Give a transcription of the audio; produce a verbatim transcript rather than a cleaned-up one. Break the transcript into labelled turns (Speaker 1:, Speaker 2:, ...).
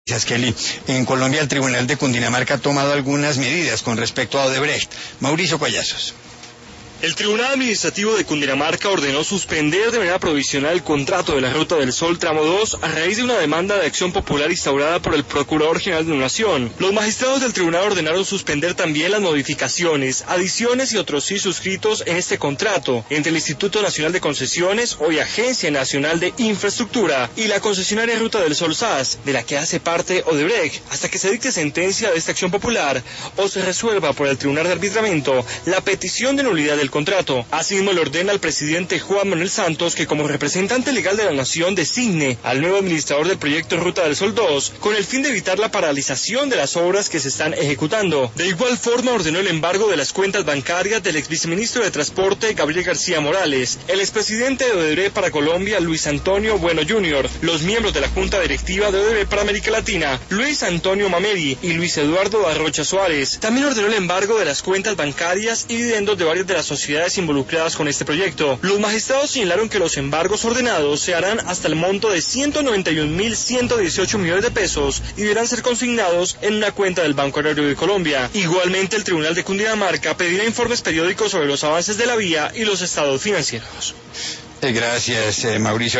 Speaker 1: Gracias, Kelly. En Colombia, el Tribunal de Cundinamarca ha tomado algunas medidas con respecto a Odebrecht. Mauricio Collazos.
Speaker 2: El Tribunal Administrativo de Cundinamarca ordenó suspender de manera provisional el contrato de la Ruta del Sol Tramo dos a raíz de una demanda de acción popular instaurada por el Procurador General de la Nación. Los magistrados del tribunal ordenaron suspender también las modificaciones, adiciones y otros sí suscritos en este contrato entre el Instituto Nacional de Concesiones, hoy Agencia Nacional de Infraestructura, y la concesionaria Ruta del Sol S A S, de la que hace parte Odebrecht, hasta que se dicte sentencia de esta acción popular o se resuelva por el Tribunal de Arbitramiento la petición de nulidad del contrato. Asimismo, le ordena al presidente Juan Manuel Santos que como representante legal de la Nación designe al nuevo administrador del proyecto Ruta del Sol dos con el fin de evitar la paralización de las obras que se están ejecutando. De igual forma, ordenó el embargo de las cuentas bancarias del exviceministro de Transporte Gabriel García Morales, el expresidente de Odebrecht para Colombia Luis Antonio Bueno junior, los miembros de la Junta Directiva de Odebrecht para América Latina Luis Antonio Mamedi y Luis Eduardo Arrocha Suárez. También ordenó el embargo de las cuentas bancarias y dividendos de varias de las sociedades involucradas con este proyecto. Los magistrados señalaron que los embargos ordenados se harán hasta el monto de ciento noventa y un mil ciento dieciocho millones de pesos y deberán ser consignados en una cuenta del Banco Agrario de Colombia. Igualmente, el Tribunal de Cundinamarca pedirá informes periódicos sobre los avances de la vía y los estados financieros.
Speaker 1: Gracias, eh, Mauricio.